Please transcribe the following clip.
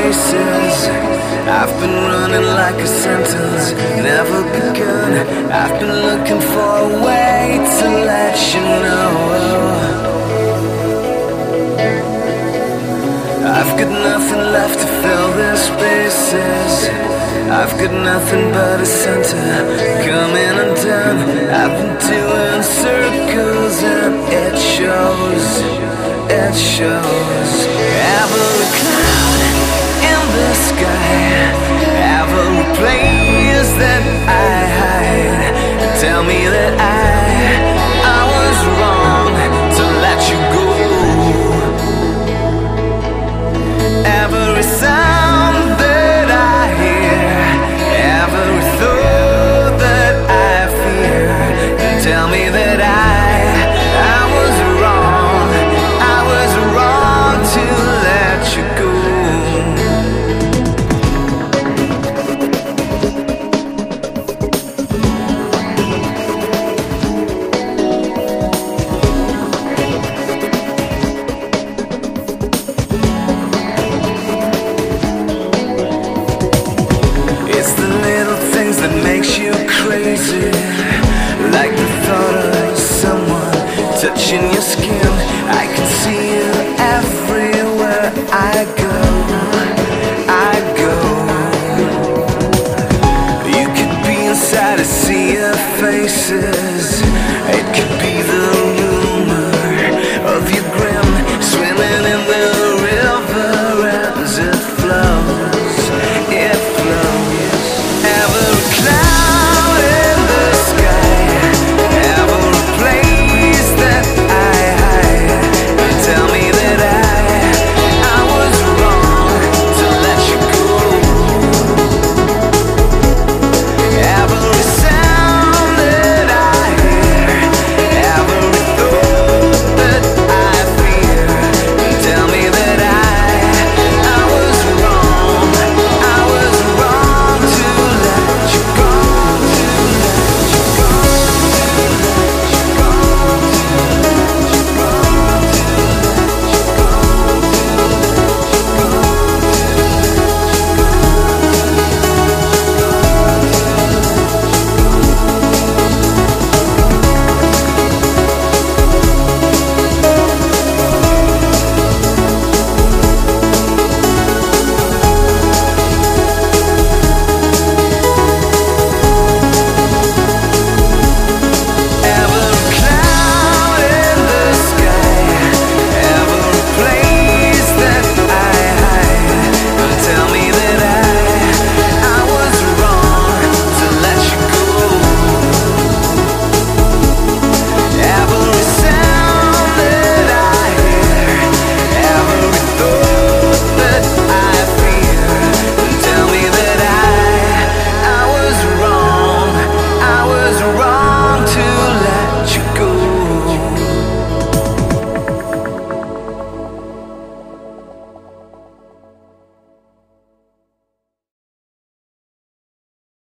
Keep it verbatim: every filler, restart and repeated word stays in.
spaces. I've been running like a sentence, never begun. I've been looking for a way to let you know. I've got nothing left to fill the spaces. I've got nothing but a center, coming undone. I've been doing circles and it shows, it shows. Every cloud in the sky, every place that I hide, tell me that I, I was wrong to let you go. Every sound that I hear, every thought that I fear, tell me that I, I was wrong, I was wrong to let you go. It's the little things that makes you crazy, like the thought of someone touching your skin. I can see you everywhere I go.